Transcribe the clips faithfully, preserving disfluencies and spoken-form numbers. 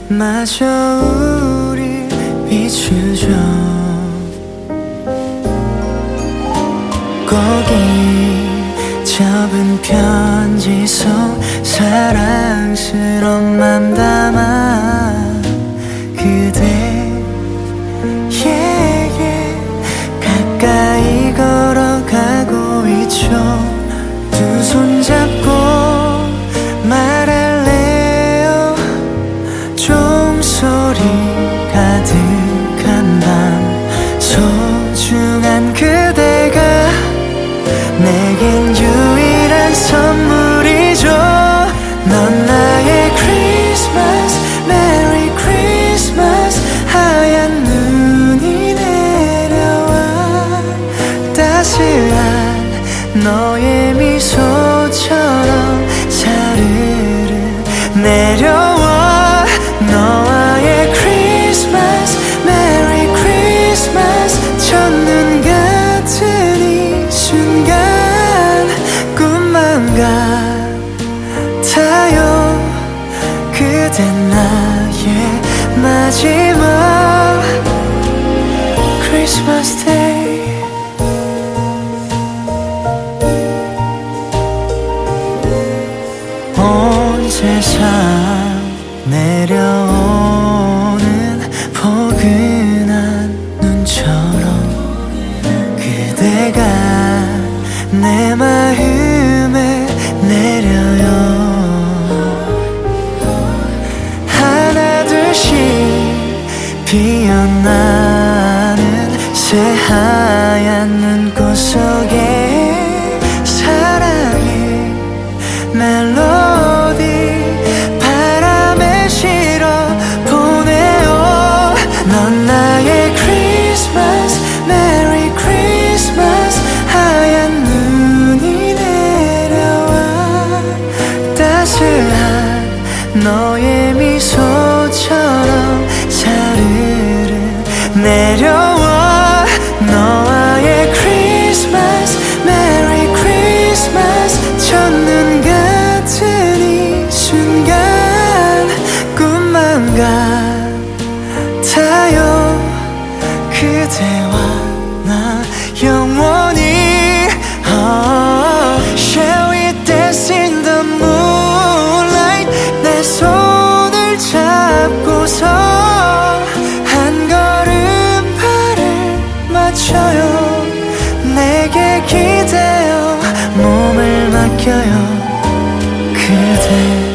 마저 우릴 비추죠. 거기 접은 편지 속 사랑스러운 맘 담아 그대 yeah, yeah. 가까이 걸어가고 있죠. 두 손 잡고 말할래요. 종소리 가득한 밤 소중한 그대가 내겐 유일한 선물이죠. 넌 나의 크리스마스 메리 크리스마스. 하얀 눈이 내려와 따스한 너의 미소처럼 사르르 내려와. 너와의 크리스마스 메리 크리스마스. 첫눈 같은 이 순간 꿈만 같아요. 그댄 나의 마지막 크리스마스 데이. 온 세상 내려오는 포근한 눈처럼 그대가 내 마음에 내려요. 하나 둘씩 피어나는 새하얀 눈꽃 속에 사랑의 멜로디 바람에 실어 보내요. 넌 나의 크리스마스 메리 크리스마스. 하얀 눈이 내려와 따스한 너의 미소처럼 사르르 내려와. 너와의 크리스마스 메리 크리스마스. 첫눈 같은 이 순간 꿈만 같아요. 그대와 나 영원히 oh, shall we dance in the moonlight. 내 손을 잡고서 한 걸음 발을 맞춰요. 내게 기대어 몸을 맡겨요. 그대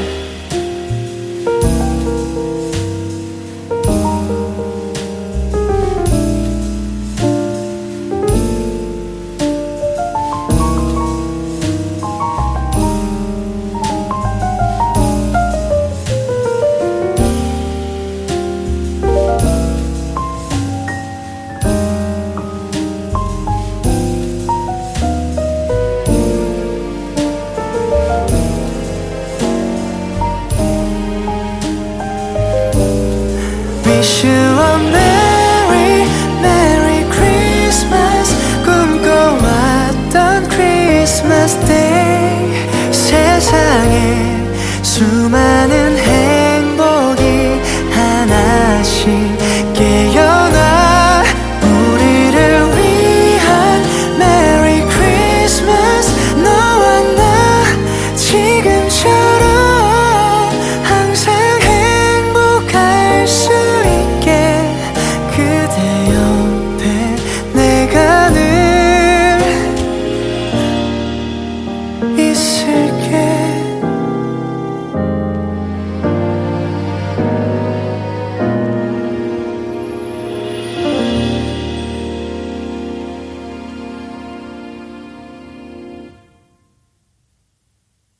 wish you